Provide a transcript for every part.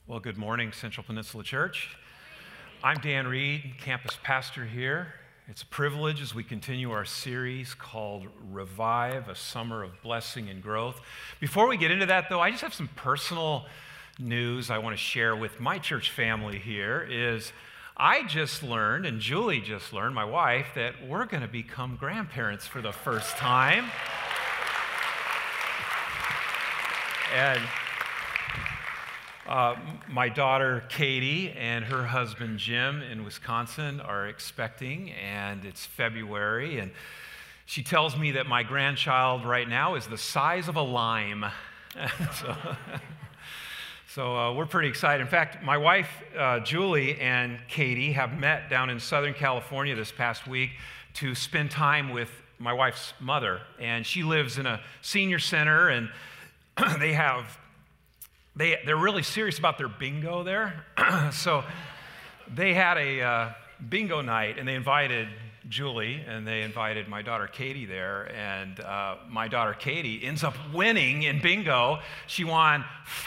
Well, good morning, Central Peninsula Church. I'm Dan Reed, campus pastor here. It's a privilege as we continue our series called Revive, a Summer of Blessing and Growth. Before we get into that, though, I just have some personal news I want to share with my church family here. I just learned, and Julie just learned, my wife, that we're going to become grandparents for the first time. And my daughter Katie and her husband Jim in Wisconsin are expecting, and it's February, and she tells me that my grandchild right now is the size of a lime. So we're pretty excited. In fact, my wife Julie and Katie have met down in Southern California this past week to spend time with my wife's mother, and she lives in a senior center, and they're really serious about their bingo there. So they had a bingo night, and they invited Julie, and they invited my daughter Katie there, and my daughter Katie ends up winning in bingo. She won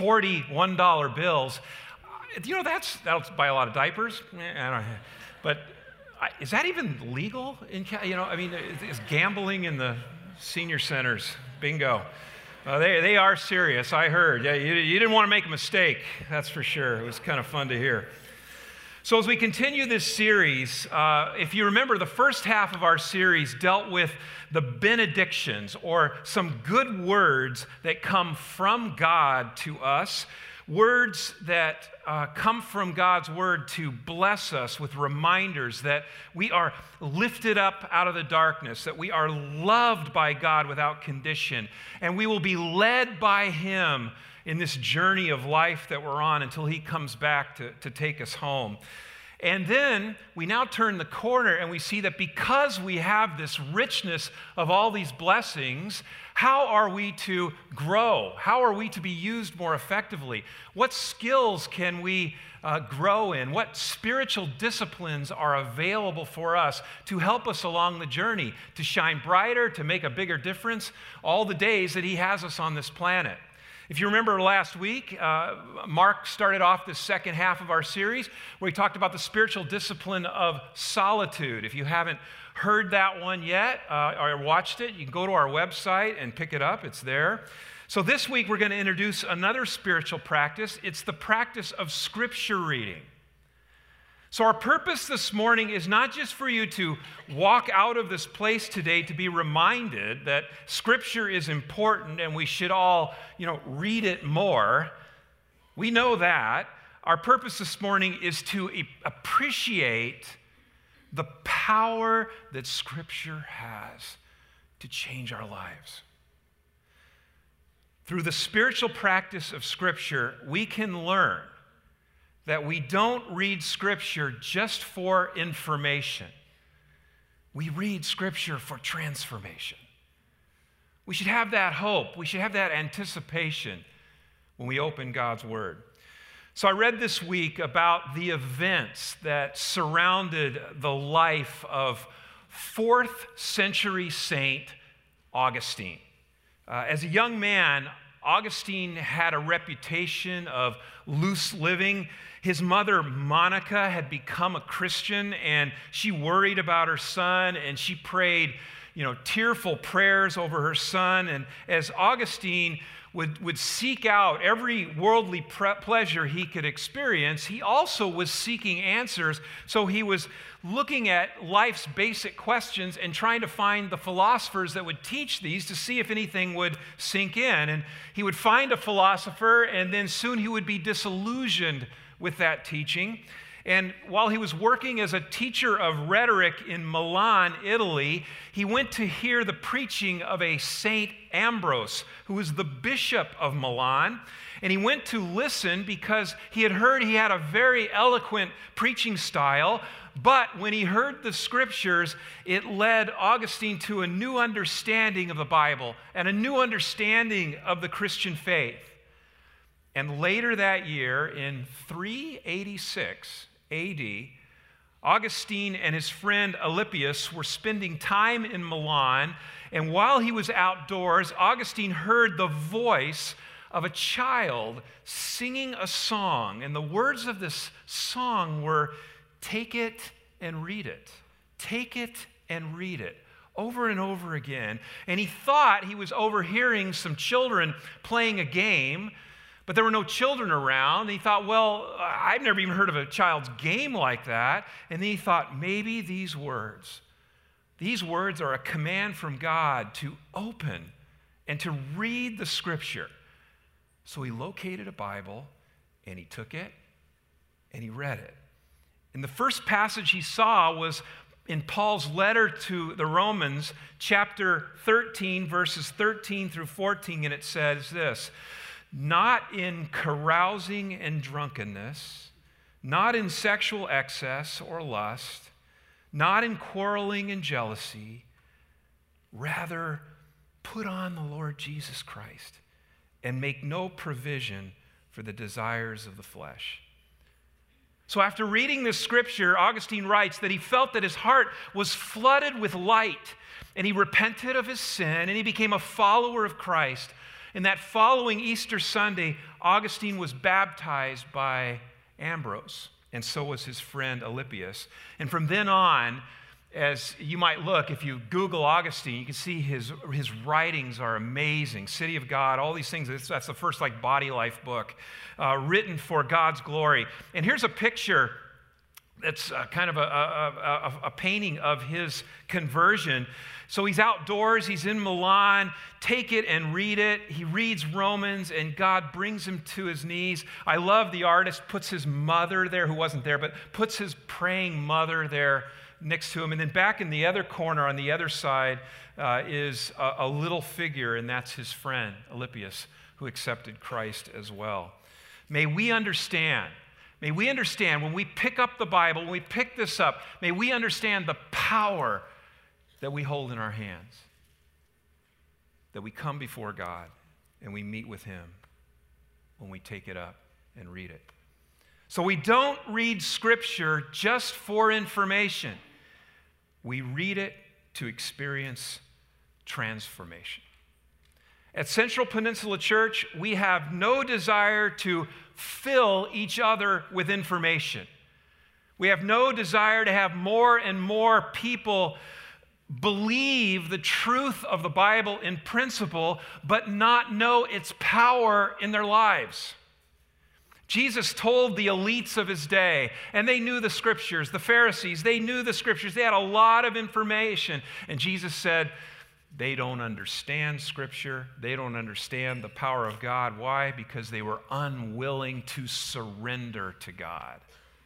$41 bills. That'll buy a lot of diapers. I don't know. But is that even legal? Is gambling in the senior centers, bingo? They are serious, I heard. Yeah, you didn't want to make a mistake, that's for sure. It was kind of fun to hear. So as we continue this series, if you remember, the first half of our series dealt with the benedictions, or some good words that come from God to us, words that come from God's word to bless us with reminders that we are lifted up out of the darkness, that we are loved by God without condition, and we will be led by Him in this journey of life that we're on until He comes back to take us home. And then we now turn the corner and we see that because we have this richness of all these blessings, how are we to grow? How are we to be used more effectively? What skills can we grow in? What spiritual disciplines are available for us to help us along the journey, to shine brighter, to make a bigger difference all the days that He has us on this planet? If you remember last week, Mark started off the second half of our series where he talked about the spiritual discipline of solitude. If you haven't heard that one yet or watched it, you can go to our website and pick it up. It's there. So this week we're going to introduce another spiritual practice. It's the practice of Scripture reading. So our purpose this morning is not just for you to walk out of this place today to be reminded that Scripture is important and we should all, read it more. We know that. Our purpose this morning is to appreciate the power that Scripture has to change our lives. Through the spiritual practice of Scripture, we can learn that we don't read Scripture just for information. We read Scripture for transformation. We should have that hope. We should have that anticipation when we open God's Word. So I read this week about the events that surrounded the life of 4th century Saint Augustine. As a young man, Augustine had a reputation of loose living. His mother, Monica, had become a Christian, and she worried about her son, and she prayed, tearful prayers over her son. And as Augustine would seek out every worldly pleasure he could experience, he also was seeking answers. So he was looking at life's basic questions and trying to find the philosophers that would teach these to see if anything would sink in. And he would find a philosopher, and then soon he would be disillusioned with that teaching. And while he was working as a teacher of rhetoric in Milan, Italy, he went to hear the preaching of a Saint Ambrose, who was the bishop of Milan. And he went to listen because he had heard he had a very eloquent preaching style. But when he heard the Scriptures, it led Augustine to a new understanding of the Bible and a new understanding of the Christian faith. And later that year, in 386 AD, Augustine and his friend Alypius were spending time in Milan, and while he was outdoors, Augustine heard the voice of a child singing a song. And the words of this song were, "Take it and read it. Take it and read it." Over and over again. And he thought he was overhearing some children playing a game, but there were no children around. And he thought, well, I've never even heard of a child's game like that. And then he thought, maybe these words are a command from God to open and to read the Scripture. So he located a Bible, and he took it, and he read it. And the first passage he saw was in Paul's letter to the Romans, chapter 13, verses 13 through 14, and it says this: "Not in carousing and drunkenness, not in sexual excess or lust, not in quarreling and jealousy, rather put on the Lord Jesus Christ and make no provision for the desires of the flesh." So after reading this scripture, Augustine writes that he felt that his heart was flooded with light, and he repented of his sin, and he became a follower of Christ. And that following Easter Sunday, Augustine was baptized by Ambrose, and so was his friend Alypius. And from then on, as you might look, if you Google Augustine, you can see his writings are amazing. City of God, all these things. That's the first body life book written for God's glory. And here's a picture that's kind of a painting of his conversion. So he's outdoors, he's in Milan. Take it and read it. He reads Romans, and God brings him to his knees. I love the artist puts his mother there, who wasn't there, but puts his praying mother there next to him. And then back in the other corner on the other side is a little figure, and that's his friend, Alypius, who accepted Christ as well. May we understand when we pick up the Bible, when we pick this up, may we understand the power that we hold in our hands, that we come before God and we meet with Him when we take it up and read it. So we don't read Scripture just for information. We read it to experience transformation. At Central Peninsula Church, we have no desire to fill each other with information. We have no desire to have more and more people believe the truth of the Bible in principle, but not know its power in their lives. Jesus told the elites of his day, and they knew the Scriptures. The Pharisees, they knew the Scriptures. They had a lot of information. And Jesus said, they don't understand Scripture. They don't understand the power of God. Why? Because they were unwilling to surrender to God.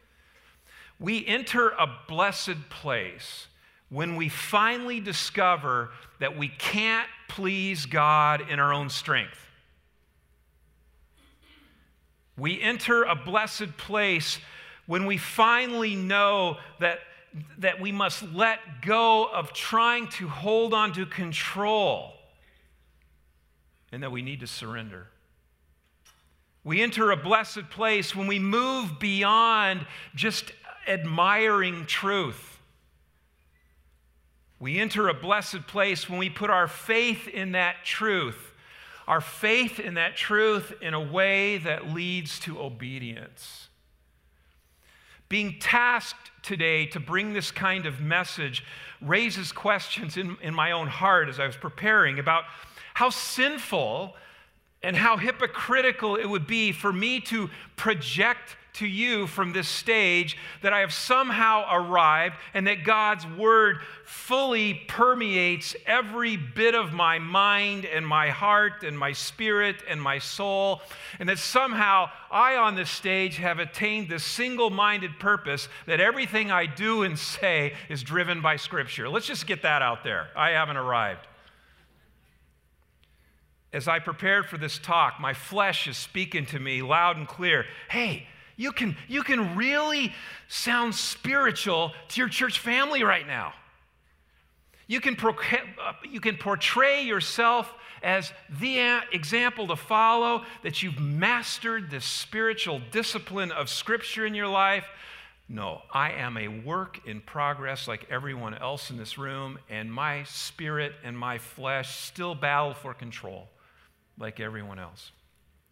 We enter a blessed place when we finally discover that we can't please God in our own strength. We enter a blessed place when we finally know that we must let go of trying to hold on to control and that we need to surrender. We enter a blessed place when we move beyond just admiring truth. We enter a blessed place when we put our faith in that truth, our faith in that truth in a way that leads to obedience. Being tasked today to bring this kind of message raises questions in my own heart as I was preparing about how sinful and how hypocritical it would be for me to project to you from this stage that I have somehow arrived and that God's Word fully permeates every bit of my mind and my heart and my spirit and my soul, and that somehow I on this stage have attained this single-minded purpose that everything I do and say is driven by Scripture. Let's just get that out there. I haven't arrived. As I prepared for this talk, my flesh is speaking to me loud and clear. Hey, you can really sound spiritual to your church family right now. You can portray yourself as the example to follow, that you've mastered this spiritual discipline of Scripture in your life. No, I am a work in progress like everyone else in this room, and my spirit and my flesh still battle for control like everyone else.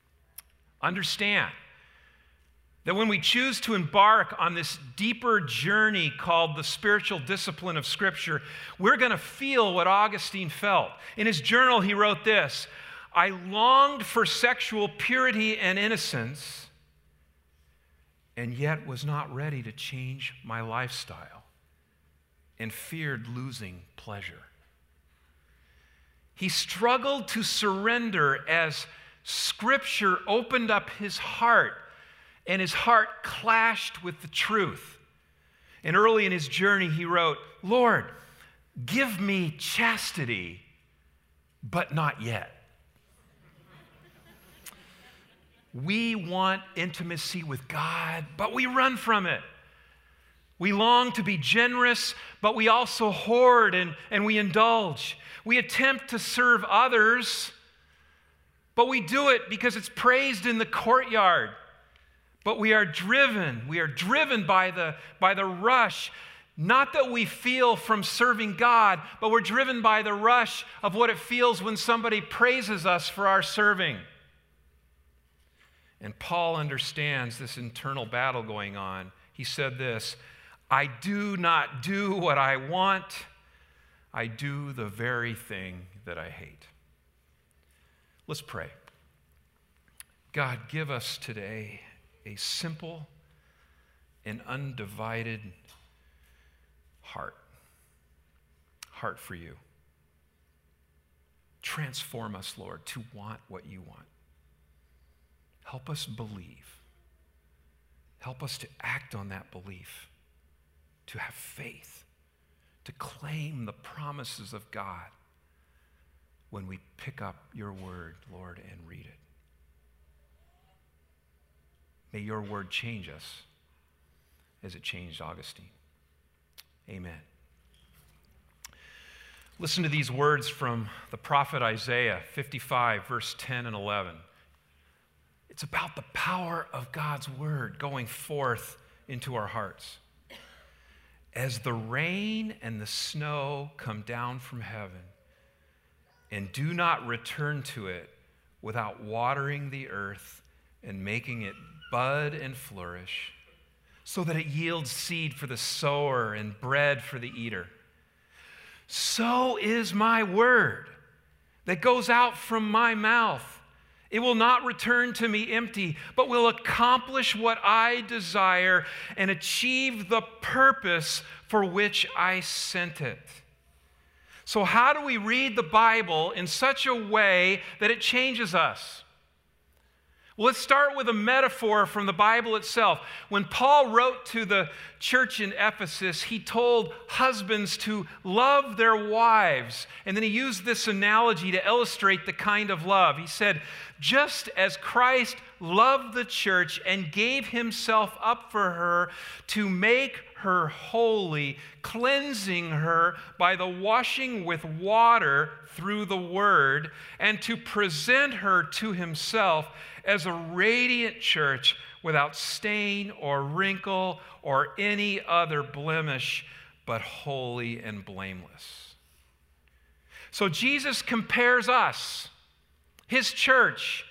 understand that when we choose to embark on this deeper journey called the spiritual discipline of Scripture, we're going to feel what Augustine felt. In his journal, he wrote this: I longed for sexual purity and innocence, and yet was not ready to change my lifestyle and feared losing pleasure. He struggled to surrender as Scripture opened up his heart, and his heart clashed with the truth. And early in his journey, he wrote, Lord, give me chastity, but not yet. We want intimacy with God, but we run from it. We long to be generous, but we also hoard and we indulge. We attempt to serve others, but we do it because it's praised in the courtyard. But we are driven by the rush, not that we feel from serving God, but we're driven by the rush of what it feels when somebody praises us for our serving. And Paul understands this internal battle going on. He said this, I do not do what I want, I do the very thing that I hate. Let's pray. God, give us today a simple and undivided heart for you. Transform us, Lord, to want what you want. Help us believe. Help us to act on that belief, to have faith, to claim the promises of God when we pick up your word, Lord, and read it. May your word change us as it changed Augustine. Amen. Listen to these words from the prophet Isaiah 55, verse 10 and 11. It's about the power of God's word going forth into our hearts. As the rain and the snow come down from heaven and do not return to it without watering the earth and making it bud and flourish, so that it yields seed for the sower and bread for the eater, so is my word that goes out from my mouth. It will not return to me empty, but will accomplish what I desire and achieve the purpose for which I sent it. So how do we read the Bible in such a way that it changes us? Well, let's start with a metaphor from the Bible itself. When Paul wrote to the church in Ephesus, he told husbands to love their wives. And then he used this analogy to illustrate the kind of love. He said, just as Christ loved the church and gave himself up for her to make her holy, cleansing her by the washing with water through the word, and to present her to himself as a radiant church without stain or wrinkle or any other blemish, but holy and blameless. So Jesus compares us, his church,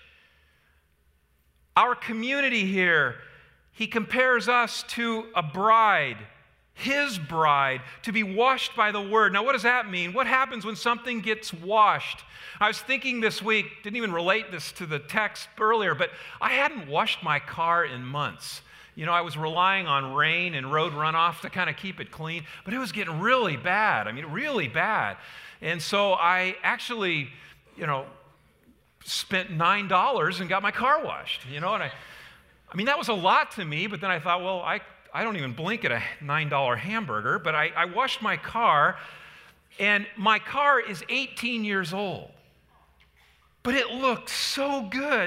our community here, he compares us to a bride, his bride, to be washed by the word. Now, what does that mean? What happens when something gets washed? I was thinking this week, didn't even relate this to the text earlier, but I hadn't washed my car in months. You know, I was relying on rain and road runoff to kind of keep it clean, but it was getting really bad. I mean, really bad. And so I actually, spent $9 and got my car washed, and I mean, that was a lot to me, but then I thought, well, I don't even blink at a $9 hamburger, but I washed my car, and my car is 18 years old. But it looked so good.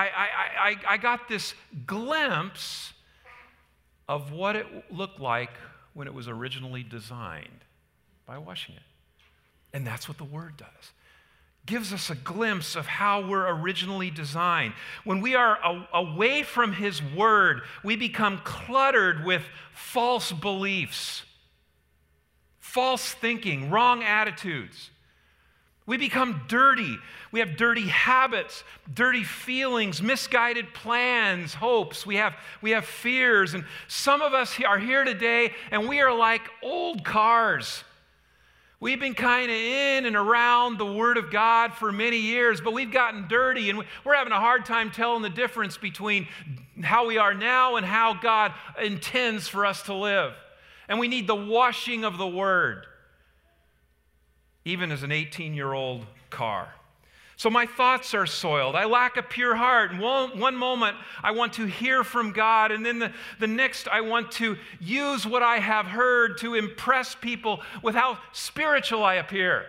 I got this glimpse of what it looked like when it was originally designed by washing it. And that's what the Word does. Gives us a glimpse of how we're originally designed. When we are away from His Word, we become cluttered with false beliefs, false thinking, wrong attitudes. We become dirty. We have dirty habits, dirty feelings, misguided plans, hopes. We have fears. And some of us are here today, and we are like old cars. We've been kind of in and around the Word of God for many years, but we've gotten dirty, and we're having a hard time telling the difference between how we are now and how God intends for us to live. And we need the washing of the Word, even as an 18-year-old car. So my thoughts are soiled. I lack a pure heart. And one moment I want to hear from God, and then the next I want to use what I have heard to impress people with how spiritual I appear.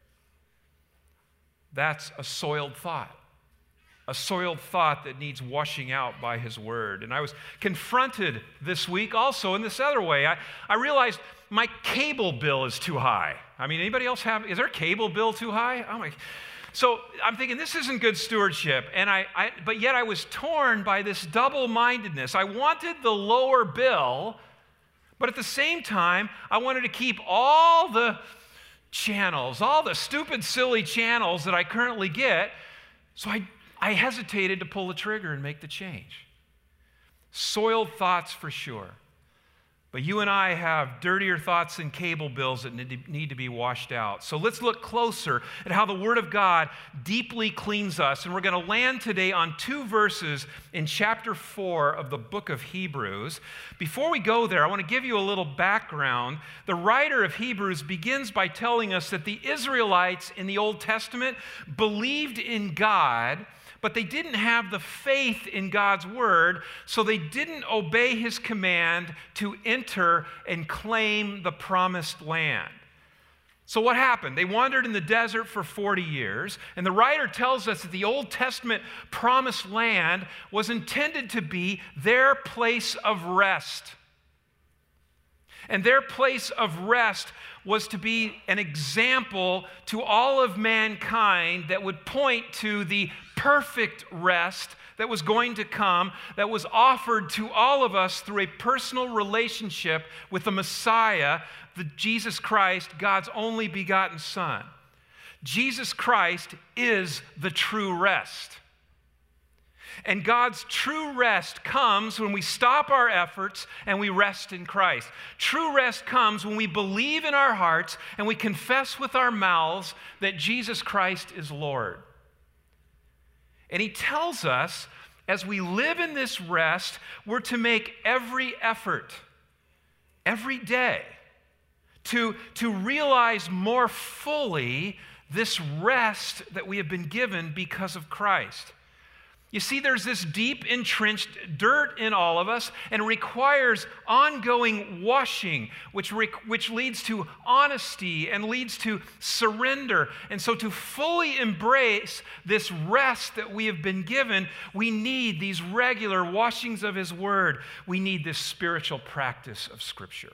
That's a soiled thought. A soiled thought that needs washing out by His Word. And I was confronted this week also in this other way. I realized my cable bill is too high. I mean, anybody else is there a cable bill too high? Oh my. So I'm thinking this isn't good stewardship. And but yet I was torn by this double-mindedness. I wanted the lower bill, but at the same time, I wanted to keep all the channels, all the stupid, silly channels that I currently get. So I hesitated to pull the trigger and make the change. Soiled thoughts for sure. But you and I have dirtier thoughts than cable bills that need to be washed out. So let's look closer at how the Word of God deeply cleans us. And we're going to land today on 2 verses in chapter 4 of the book of Hebrews. Before we go there, I want to give you a little background. The writer of Hebrews begins by telling us that the Israelites in the Old Testament believed in God, but they didn't have the faith in God's word, so they didn't obey His command to enter and claim the promised land. So what happened? They wandered in the desert for 40 years, and the writer tells us that the Old Testament promised land was intended to be their place of rest. And their place of rest was to be an example to all of mankind that would point to the perfect rest that was going to come, that was offered to all of us through a personal relationship with the Messiah, the Jesus Christ, God's only begotten Son. Jesus Christ is the true rest. And God's true rest comes when we stop our efforts and we rest in Christ. True rest comes when we believe in our hearts and we confess with our mouths that Jesus Christ is Lord. And He tells us, as we live in this rest, we're to make every effort, every day, to realize more fully this rest that we have been given because of Christ. You see, there's this deep entrenched dirt in all of us and requires ongoing washing, which leads to honesty and leads to surrender. And so to fully embrace this rest that we have been given, we need these regular washings of His Word. We need this spiritual practice of Scripture.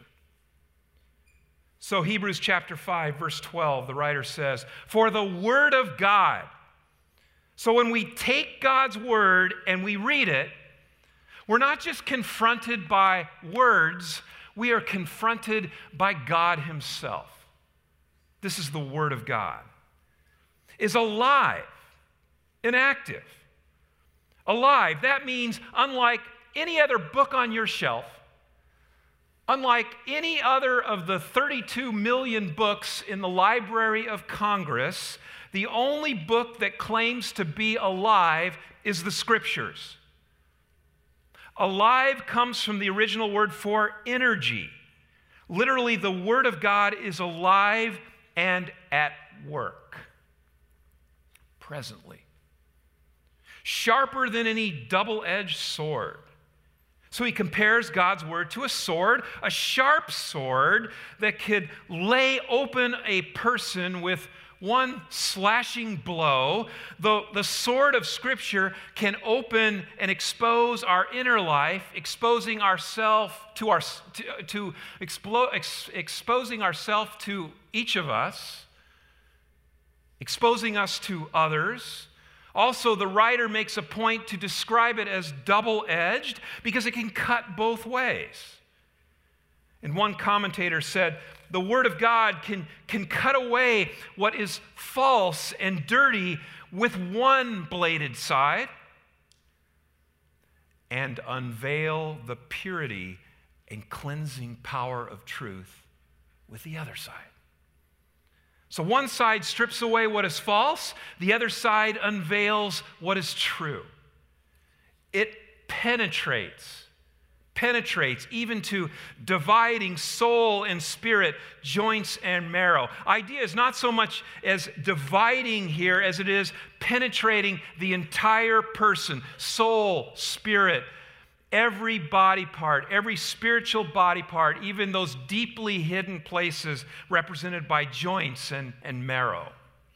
So Hebrews chapter 5, verse 12, the writer says, "For the Word of God." So when we take God's word and we read it, we're not just confronted by words, we are confronted by God Himself. This is the Word of God. Is alive and active. Alive, that means unlike any other book on your shelf, unlike any other of the 32 million books in the Library of Congress, the only book that claims to be alive is the Scriptures. Alive comes from the original word for energy. Literally, the Word of God is alive and at work. Presently. Sharper than any double-edged sword. So he compares God's word to a sword, a sharp sword that could lay open a person with one slashing blow. The sword of Scripture can open and expose our inner life, exposing ourselves exposing ourselves to each of us, exposing us to others. Also, the writer makes a point to describe it as double-edged because it can cut both ways. And one commentator said, the Word of God can cut away what is false and dirty with one bladed side and unveil the purity and cleansing power of truth with the other side. So one side strips away what is false, the other side unveils what is true. It penetrates even to dividing soul and spirit, joints and marrow. Idea is not so much as dividing here as it is penetrating the entire person, soul, spirit, every body part, every spiritual body part, even those deeply hidden places represented by joints and marrow.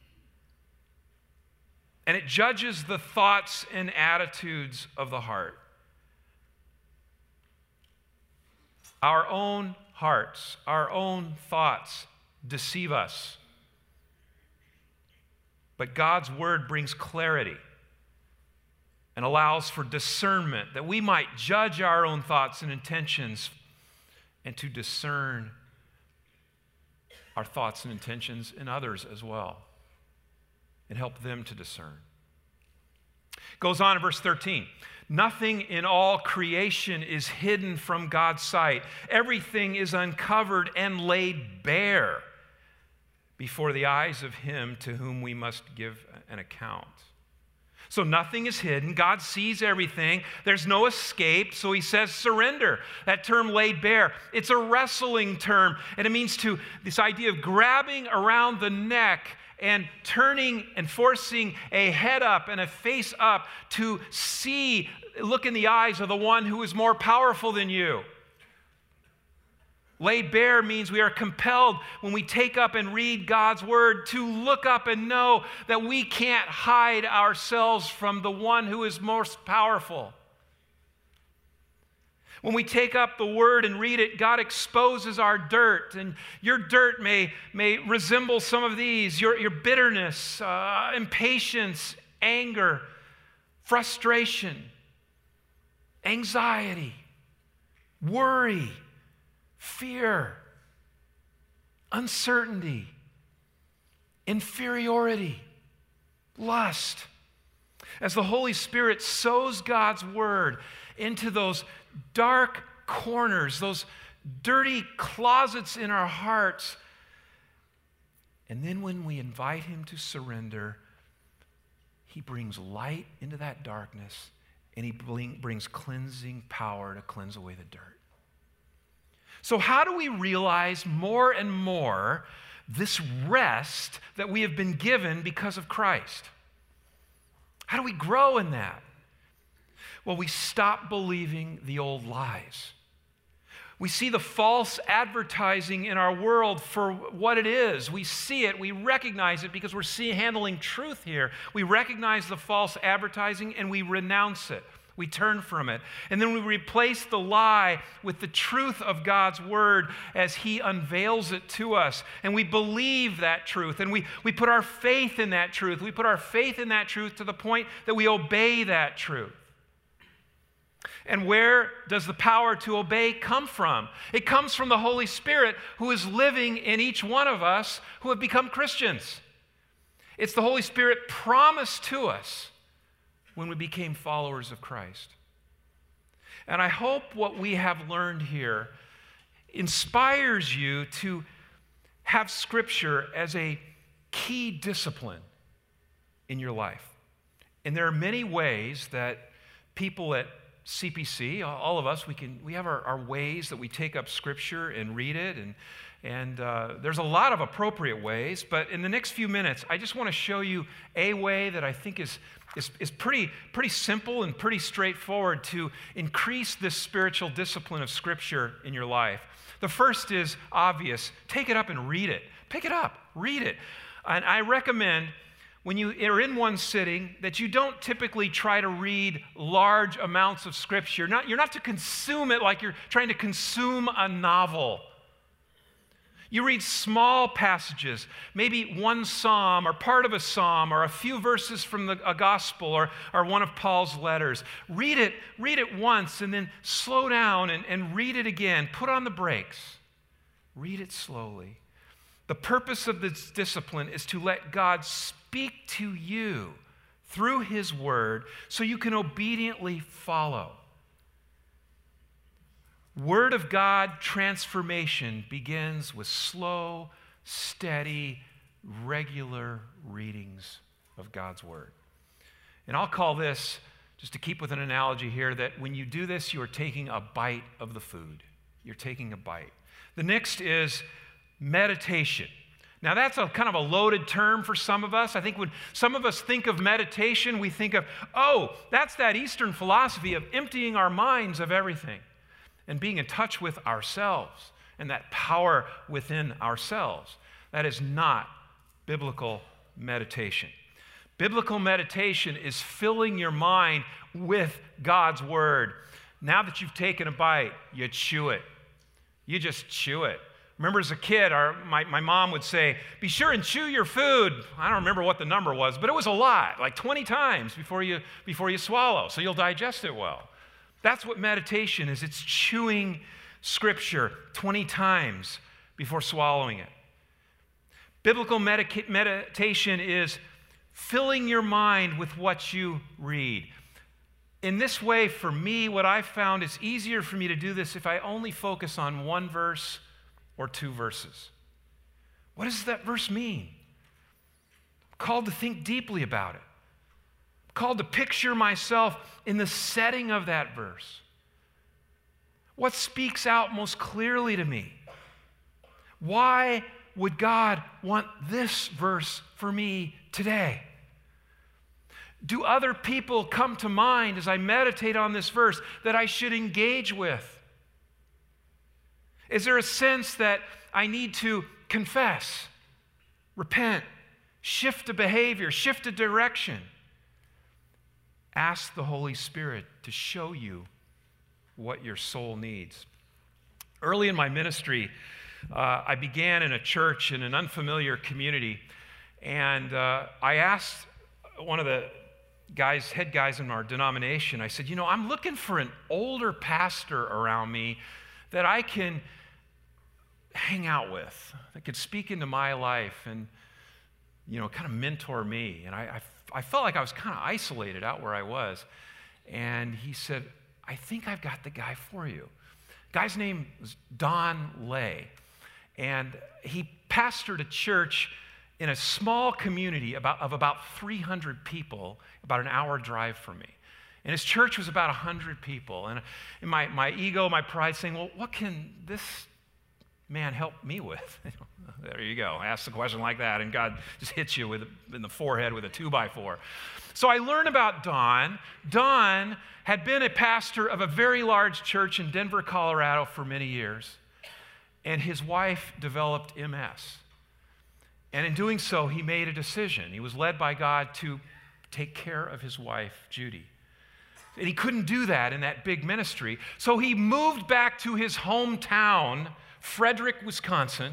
And it judges the thoughts and attitudes of the heart. Our own hearts, our own thoughts deceive us. But God's word brings clarity and allows for discernment that we might judge our own thoughts and intentions and to discern our thoughts and intentions in others as well and help them to discern. Goes on in verse 13. Nothing in all creation is hidden from God's sight. Everything is uncovered and laid bare before the eyes of him to whom we must give an account. So nothing is hidden. God sees everything. There's no escape. So he says surrender. That term laid bare, it's a wrestling term. And it means this idea of grabbing around the neck and turning and forcing a head up and a face up to look in the eyes of the one who is more powerful than you. Laid bare means we are compelled when we take up and read God's word to look up and know that we can't hide ourselves from the one who is most powerful. When we take up the word and read it, God exposes our dirt. And your dirt may resemble some of these, your bitterness, impatience, anger, frustration, anxiety, worry, fear, uncertainty, inferiority, lust. As the Holy Spirit sows God's word into those dark corners, those dirty closets in our hearts, and then when we invite him to surrender, he brings light into that darkness, and he brings cleansing power to cleanse away the dirt. So how do we realize more and more this rest that we have been given because of Christ? How do we grow in that? Well, we stop believing the old lies. We see the false advertising in our world for what it is. We see it, we recognize it because we're handling truth here. We recognize the false advertising and we renounce it. We turn from it. And then we replace the lie with the truth of God's word as he unveils it to us. And we believe that truth. And we put our faith in that truth. We put our faith in that truth to the point that we obey that truth. And where does the power to obey come from? It comes from the Holy Spirit who is living in each one of us who have become Christians. It's the Holy Spirit promised to us when we became followers of Christ. And I hope what we have learned here inspires you to have Scripture as a key discipline in your life. And there are many ways that people at CPC, all of us, we have our ways that we take up Scripture and read it, and there's a lot of appropriate ways, but in the next few minutes, I just want to show you a way that I think is pretty simple and pretty straightforward to increase this spiritual discipline of Scripture in your life. The first is obvious. Take it up and read it. Pick it up, read it. And I recommend when you are in one sitting that you don't typically try to read large amounts of Scripture. You're not to consume it like you're trying to consume a novel. You read small passages, maybe one psalm or part of a psalm or a few verses from a gospel or one of Paul's letters. Read it once and then slow down and read it again. Put on the brakes. Read it slowly. The purpose of this discipline is to let God speak to you through His Word so you can obediently follow. Word of God transformation begins with slow, steady, regular readings of God's Word. And I'll call this, just to keep with an analogy here, that when you do this, you are taking a bite of the food. You're taking a bite. The next is meditation. Now, that's a kind of a loaded term for some of us. I think when some of us think of meditation, we think of, oh, that's that Eastern philosophy of emptying our minds of everything and being in touch with ourselves and that power within ourselves. That is not biblical meditation. Biblical meditation is filling your mind with God's Word. Now that you've taken a bite, you chew it. You just chew it. Remember as a kid, my mom would say, be sure and chew your food. I don't remember what the number was, but it was a lot, like 20 times before you swallow, so you'll digest it well. That's what meditation is. It's chewing Scripture 20 times before swallowing it. Biblical meditation is filling your mind with what you read. In this way, for me, what I've found, it's easier for me to do this if I only focus on one verse or two verses. What does that verse mean? I'm called to think deeply about it. I'm called to picture myself in the setting of that verse. What speaks out most clearly to me? Why would God want this verse for me today? Do other people come to mind as I meditate on this verse that I should engage with? Is there a sense that I need to confess, repent, shift a behavior, shift a direction? Ask the Holy Spirit to show you what your soul needs. Early in my ministry, I began in a church in an unfamiliar community, and I asked one of the head guys in our denomination, I said, I'm looking for an older pastor around me that I can hang out with, that could speak into my life and, kind of mentor me. And I felt like I was kind of isolated out where I was. And he said, I think I've got the guy for you. The guy's name was Don Lay. And he pastored a church in a small community of about 300 people, about an hour drive from me. And his church was about 100 people. And my ego, my pride saying, well, what can this man help me with? There you go. Ask the question like that, and God just hits you in the forehead with a 2x4. So I learned about Don. Don had been a pastor of a very large church in Denver, Colorado for many years. And his wife developed MS. And in doing so, he made a decision. He was led by God to take care of his wife, Judy. And he couldn't do that in that big ministry. So he moved back to his hometown, Frederick, Wisconsin,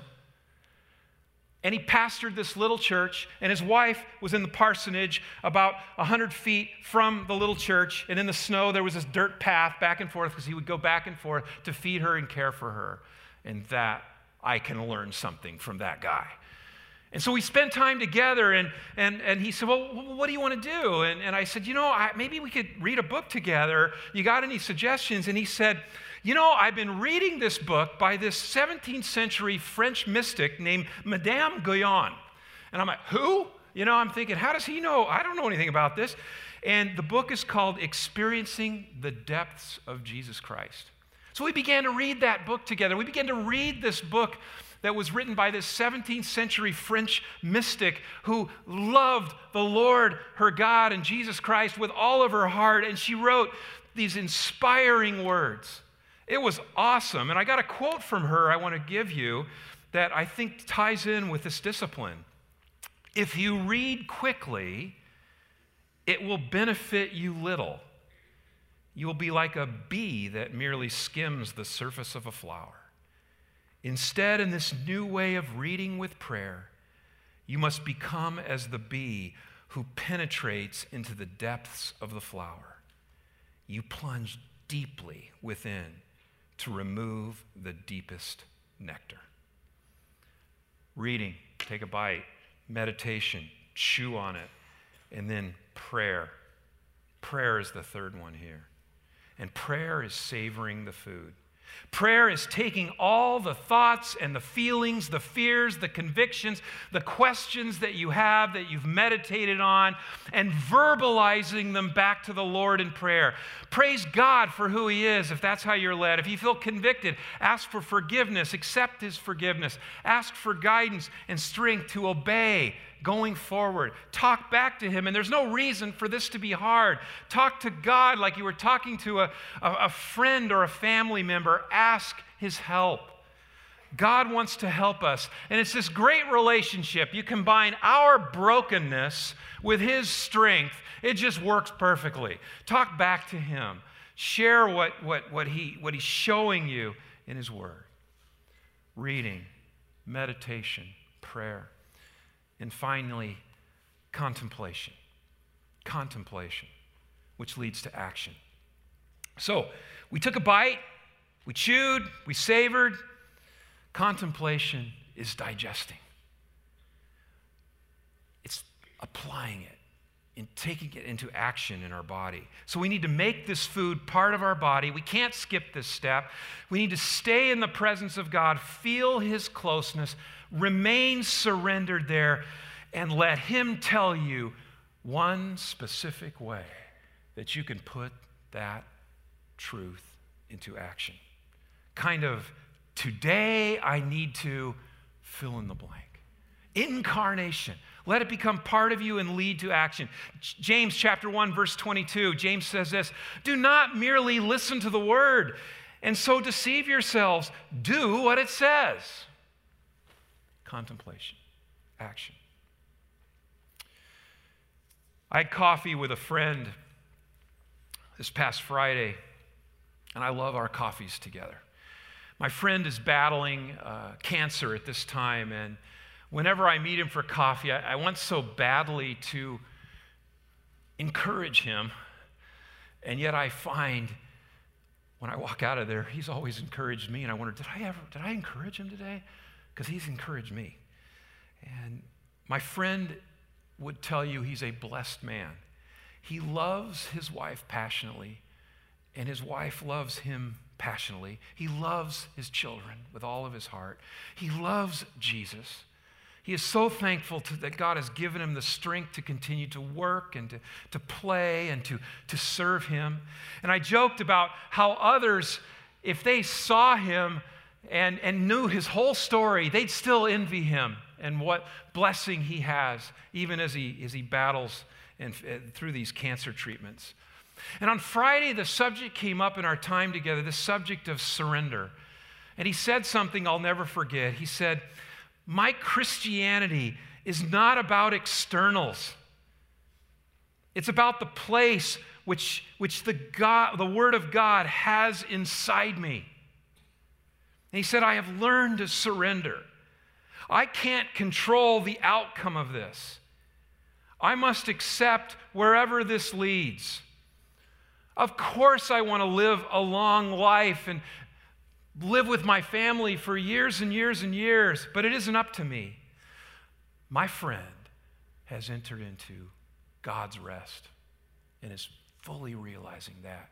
and he pastored this little church, and his wife was in the parsonage about 100 feet from the little church, and in the snow there was this dirt path back and forth because he would go back and forth to feed her and care for her. And that, I can learn something from that guy. And so we spent time together, and he said, well, what do you want to do? And I said, maybe we could read a book together. You got any suggestions? And he said, I've been reading this book by this 17th century French mystic named Madame Guyon. And I'm like, who? I'm thinking, how does he know? I don't know anything about this. And the book is called Experiencing the Depths of Jesus Christ. So we began to read that book together. We began to read this book that was written by this 17th century French mystic who loved the Lord, her God, and Jesus Christ with all of her heart. And she wrote these inspiring words. It was awesome. And I got a quote from her I want to give you that I think ties in with this discipline. If you read quickly, it will benefit you little. You will be like a bee that merely skims the surface of a flower. Instead, in this new way of reading with prayer, you must become as the bee who penetrates into the depths of the flower. You plunge deeply within to remove the deepest nectar. Reading, take a bite. Meditation, chew on it. And then prayer. Prayer is the third one here. And prayer is savoring the food. Prayer is taking all the thoughts and the feelings, the fears, the convictions, the questions that you have, that you've meditated on, and verbalizing them back to the Lord in prayer. Praise God for who He is, if that's how you're led. If you feel convicted, ask for forgiveness, accept His forgiveness. Ask for guidance and strength to obey going forward. Talk back to Him, and there's no reason for this to be hard. Talk to God like you were talking to a friend or a family member. Ask His help. God wants to help us, and it's this great relationship. You combine our brokenness with His strength, it just works perfectly. Talk back to Him. Share what He's showing you in His Word. Reading, meditation, prayer. And finally, contemplation. Contemplation, which leads to action. So, we took a bite, we chewed, we savored. Contemplation is digesting. It's applying it and taking it into action in our body. So we need to make this food part of our body. We can't skip this step. We need to stay in the presence of God, feel His closeness, remain surrendered there, and let Him tell you one specific way that you can put that truth into action. Kind of, today I need to fill in the blank. Incarnation. Let it become part of you and lead to action. James chapter 1, verse 22, James says this, do not merely listen to the word and so deceive yourselves. Do what it says. Contemplation, action. I had coffee with a friend this past Friday, and I love our coffees together. My friend is battling cancer at this time, and whenever I meet him for coffee, I want so badly to encourage him, and yet I find when I walk out of there, he's always encouraged me, and I wonder, did I encourage him today? Because he's encouraged me. And my friend would tell you he's a blessed man. He loves his wife passionately, and his wife loves him passionately. He loves his children with all of his heart. He loves Jesus. He is so thankful that God has given him the strength to continue to work and to play and to serve Him. And I joked about how others, if they saw him and knew his whole story, they'd still envy him and what blessing he has, even as he battles and through these cancer treatments. And on Friday, the subject came up in our time together, the subject of surrender. And he said something I'll never forget. He said, my Christianity is not about externals. It's about the place which the Word of God has inside me. And he said, I have learned to surrender. I can't control the outcome of this. I must accept wherever this leads. Of course, I want to live a long life and live with my family for years and years and years, but it isn't up to me. My friend has entered into God's rest and is fully realizing that.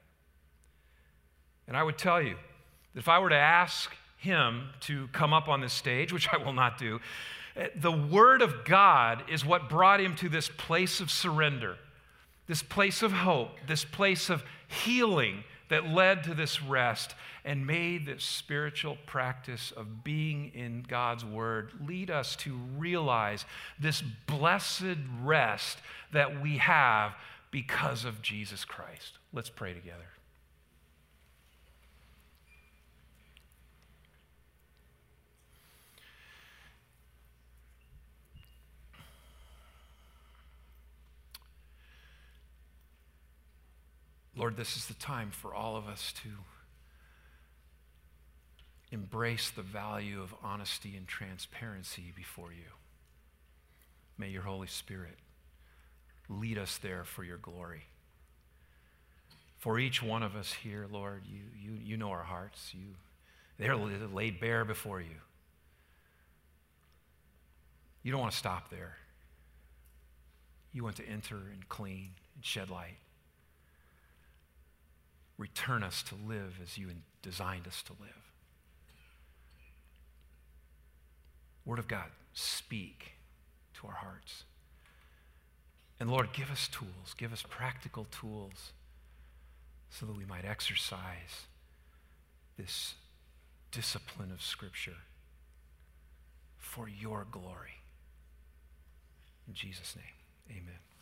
And I would tell you that if I were to ask him to come up on this stage, which I will not do, the Word of God is what brought him to this place of surrender, this place of hope, this place of healing that led to this rest and made this spiritual practice of being in God's Word lead us to realize this blessed rest that we have because of Jesus Christ. Let's pray together. Lord, this is the time for all of us to embrace the value of honesty and transparency before you. May your Holy Spirit lead us there for your glory. For each one of us here, Lord, you know our hearts. They're laid bare before you. You don't want to stop there. You want to enter and clean and shed light. Return us to live as you designed us to live. Word of God, speak to our hearts. And Lord, give us tools, give us practical tools so that we might exercise this discipline of Scripture for your glory. In Jesus' name, amen.